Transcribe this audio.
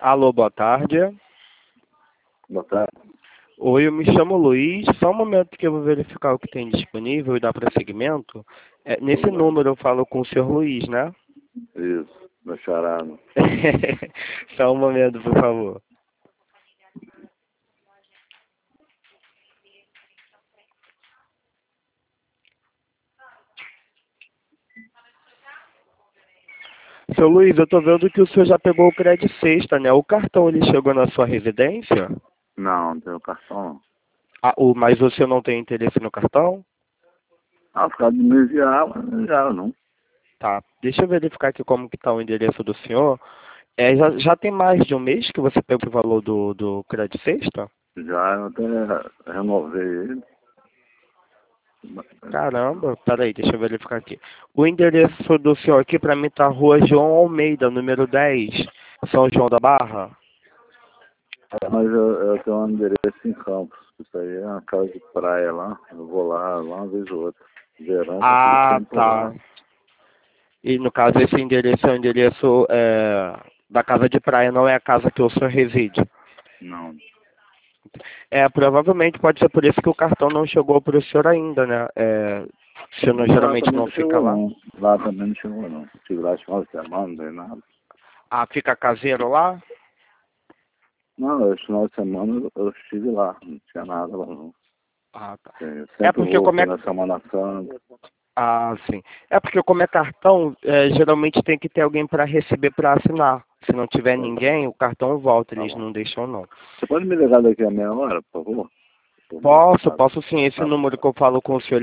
Alô, boa tarde. Boa tarde. Oi, eu me chamo Luiz. Só um momento que eu vou verificar o que tem disponível e dar prosseguimento. Nesse número eu falo com o senhor Luiz, né? Isso, meu charado. Só um momento, por favor. Seu Luiz, eu tô vendo que o senhor já pegou o crédito sexta, né? O cartão, ele chegou na sua residência? Não tenho cartão não. Ah, mas o senhor não tem interesse no cartão? Por causa de me enviar, mas já não. Tá, deixa eu verificar aqui como que tá o endereço do senhor. Já tem mais de um mês que você pegou o valor do crédito sexta? Já eu até renovei ele. Caramba, peraí, deixa eu verificar aqui. O endereço do senhor aqui pra mim tá Rua João Almeida, número 10, São João da Barra. Mas eu tenho um endereço em Campos. Isso aí é uma casa de praia lá. Eu vou lá uma vez ou outra. Verão, tá tudo Ah, sempre tá. lá. E no caso esse endereço é o endereço da casa de praia, não é a casa que o senhor reside. Não. Provavelmente pode ser por isso que o cartão não chegou para o senhor ainda, né? O senhor Lá geralmente também não não fica chegou lá. não. Lá também não chegou não. Estive lá esse final de semana, não tem nada. Ah, fica caseiro lá? Não, esse final de semana eu estive lá. Não tinha nada lá não. Ah, tá. Eu É sempre porque vou como aqui é. na Semana Santa. Ah, sim. É porque como é cartão, geralmente tem que ter alguém para receber para assinar. Se não tiver ninguém, o cartão volta, Tá eles bom. não deixam não. Você pode me ligar daqui a meia hora, por favor? Posso sim. Esse Tá bom. número que eu falo com o senhor